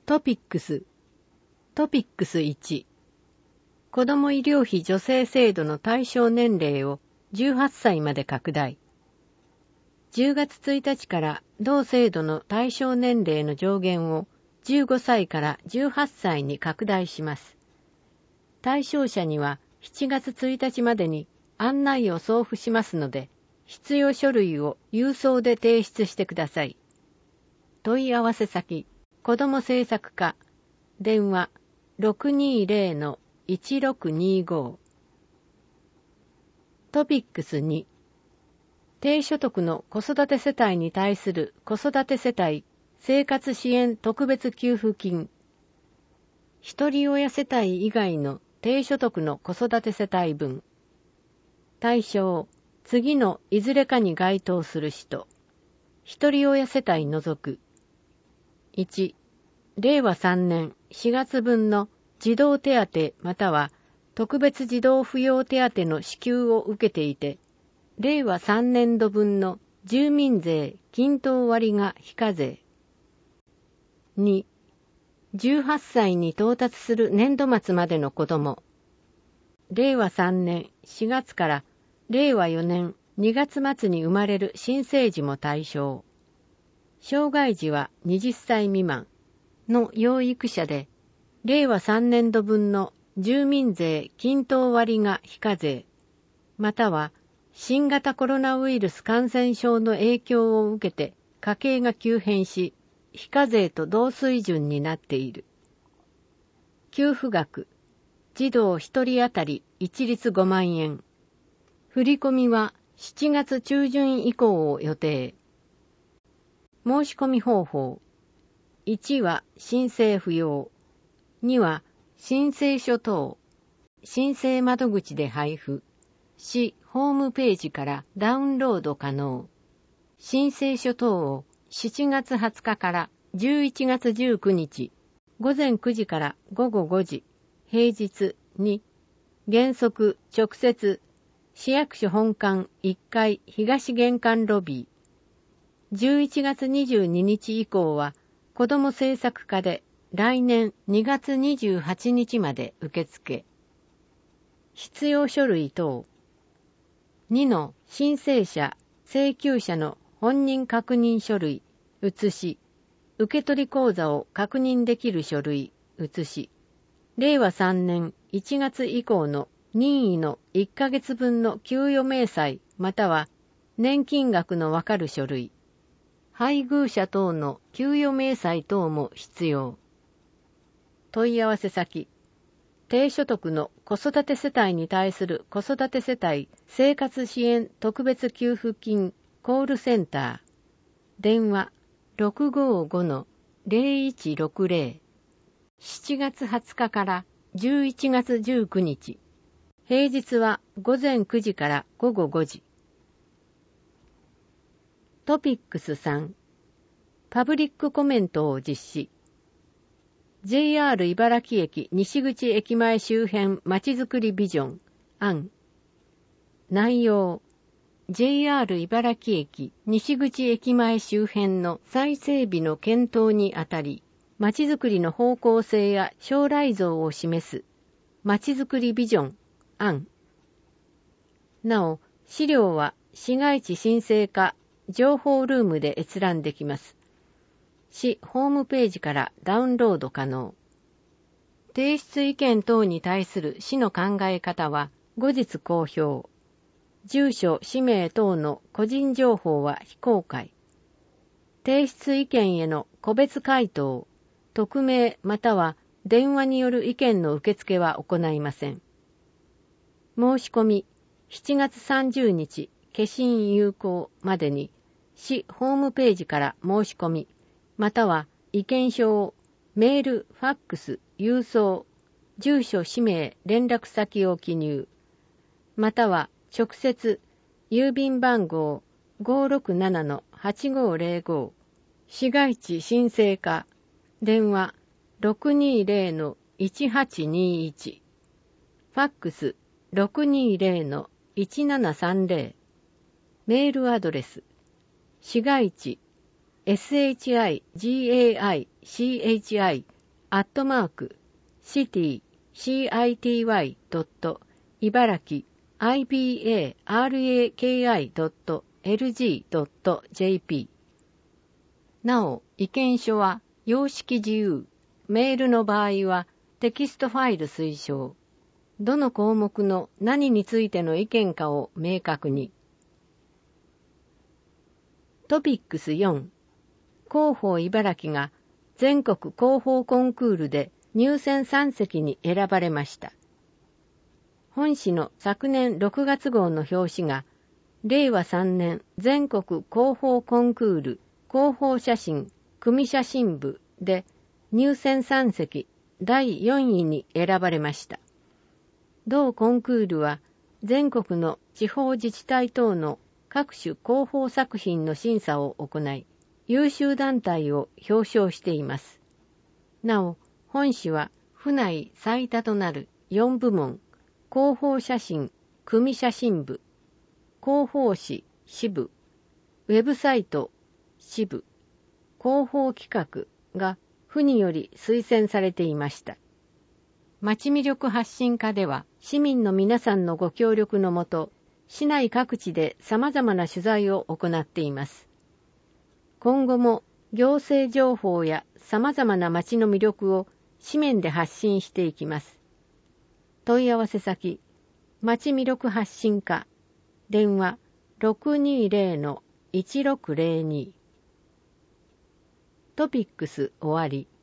トピックス1、子ども医療費助成制度の対象年齢を18歳まで拡大。10月1日から同制度の対象年齢の上限を15歳から18歳に拡大します。対象者には7月1日までに案内を送付しますので、必要書類を郵送で提出してください。問い合わせ先、子ども政策課、電話 620-1625。トピックス2、低所得の子育て世帯に対する子育て世帯生活支援特別給付金。一人親世帯以外の低所得の子育て世帯分。対象、次のいずれかに該当する人。一人親世帯除く。1、令和3年4月分の児童手当または特別児童扶養手当の支給を受けていて、令和3年度分の住民税均等割が非課税。2、18歳に到達する年度末までの子ども。令和3年4月から令和4年2月末に生まれる新生児も対象。障害児は20歳未満の養育者で、令和3年度分の住民税均等割が非課税、または新型コロナウイルス感染症の影響を受けて家計が急変し、非課税と同水準になっている。給付額、児童1人当たり一律5万円。振り込みは7月中旬以降を予定。申し込み方法。1は申請不要。2は申請書等。申請窓口で配布。市ホームページからダウンロード可能。申請書等を7月20日から11月19日、午前9時から午後5時、平日に、原則直接、市役所本館1階東玄関ロビー。11月22日以降は、子ども政策課で来年2月28日まで受付。必要書類等。2の申請者、請求者の本人確認書類、写し、受取口座を確認できる書類、写し、令和3年1月以降の任意の1ヶ月分の給与明細または年金額のわかる書類、配偶者等の給与明細等も必要。問い合わせ先、低所得の子育て世帯に対する子育て世帯生活支援特別給付金コールセンター。電話 655-0160。7月20日から11月19日。平日は午前9時から午後5時。トピックス3。パブリックコメントを実施。JR 茨城駅西口駅前周辺まちづくりビジョン案。内容。JR 茨城駅西口駅前周辺の再整備の検討にあたり、まちづくりの方向性や将来像を示すまちづくりビジョン案。なお、資料は市街地申請課情報ルームで閲覧できます。市ホームページからダウンロード可能。提出意見等に対する市の考え方は後日公表。住所、氏名等の個人情報は非公開。提出意見への個別回答、匿名または電話による意見の受付は行いません。申し込み、7月30日、消印有効までに、市ホームページから申し込み、または意見書をメール、ファックス、郵送、住所、氏名、連絡先を記入、または直接、郵便番号 567-8505、市街地申請課、電話 620-1821、ファックス 620-1730、メールアドレス、市街地、shigai-chi city@city-ibaraki.ibaraki.lg.jp。 なお、意見書は様式自由、メールの場合はテキストファイル推奨。どの項目の何についての意見かを明確に。トピックス4、広報茨城が全国広報コンクールで入選3席に選ばれました。本誌の昨年6月号の表紙が、令和3年全国広報コンクール広報写真組写真部で入選3席第4位に選ばれました。同コンクールは全国の地方自治体等の各種広報作品の審査を行い、優秀団体を表彰しています。なお、本誌は府内最多となる4部門、広報写真組写真部、広報誌支部、ウェブサイト支部、広報企画が府により推薦されていました。町魅力発信課では市民の皆さんのご協力のもと、市内各地で様々な取材を行っています。今後も行政情報や様々な町の魅力を紙面で発信していきます。問い合わせ先、町魅力発信課、電話 620-1602。トピックス終わり。